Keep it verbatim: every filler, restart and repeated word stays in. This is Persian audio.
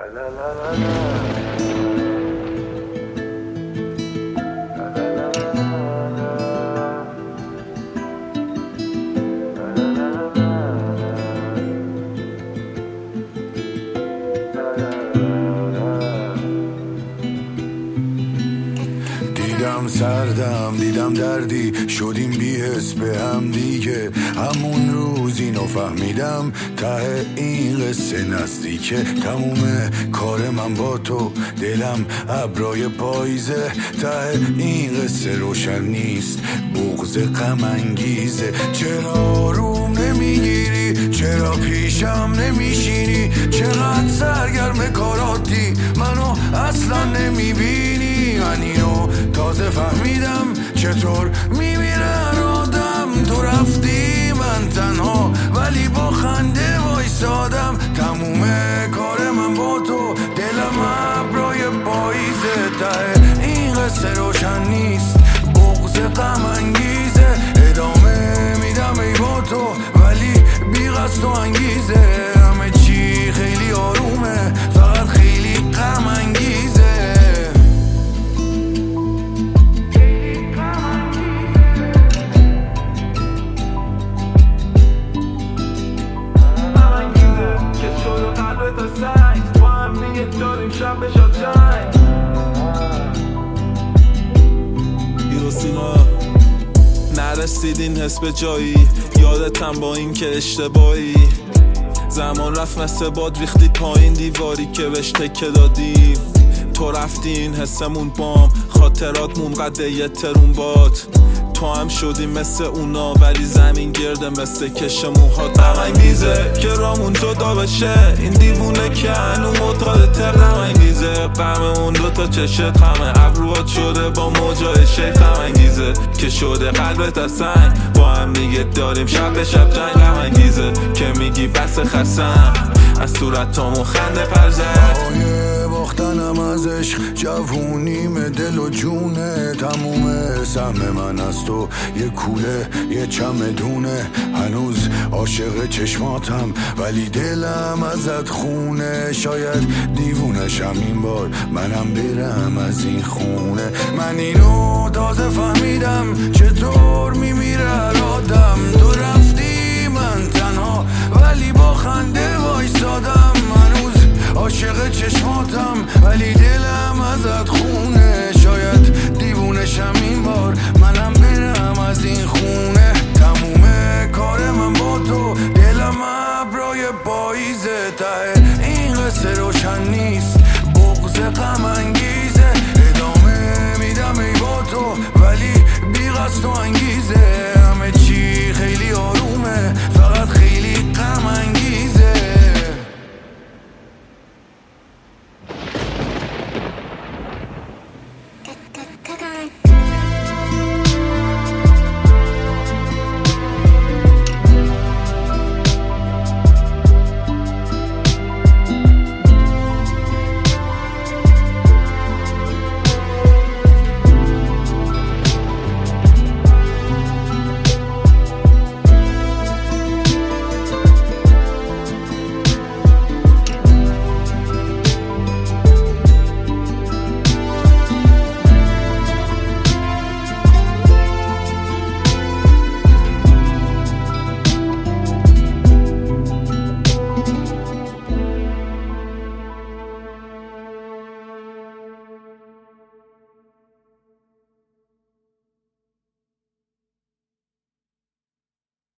دیدم سردم دیدم دردی شدیم بی حس به هم دیگه. همون روز اینو فهمیدم ته این قصه نزدیکه. تموم کار من با تو دلم ابرای پاییزه. ته این قصه روشن نیست بغض غم انگیزه. چرا روم نمیگیری چرا پیشم نمیشینی چقدر سرگرم کاراتی منو اصلا نمیبینی. من اینو تازه فهمیدم چطور میمیرن آدم. تو رفتی من تنها ولی با خنده وایسادم. تموم کار من با تو دلم ابرای پاییزه. ته این قصه روشن نیست بغض غم انگیزه. ادامه میدم ای با تو ولی بی قصد و انگیزه. همه چی خیلی آرومه فقط خیلی غم انگیزه. با هم دیگه داریم شب بشاد جنگ. ایروسینا نرسید این حس به جایی. یادتم با این که اشتباهی زمان رفت مثل باد ریختی پایین دیواری که بهش تکه دادیم. تو رفتی این حسمون بام خاطراتمون قده یه ترون باد. تو هم شدی مثل اونا ولی زمین گرده مثل کش موهات. غم انگیزه که رامون جدا بشه این دیوونه که هنو معتادته. غم انگیزه غم اون دوتا چشت غم ابروات شده با موجای شیخ. غم انگیزه که شده قلبت از سنگ با هم دیگه داریم شب به شب جنگ. غم انگیزه که میگی بس خستم از صورتامون خنده پرزد. باختنم از عشق جوونیم دل و جونه. تموم سهم من از تو یه کوله یه چمدونه. هنوز عاشق چشماتم ولی دلم ازت خونه. شاید دیوونشم این بار منم برم از این خونه. من اینو تازه فهمیدم چطور میمیره آدم. تو رفتی من تنها ولی با خنده وایسادم.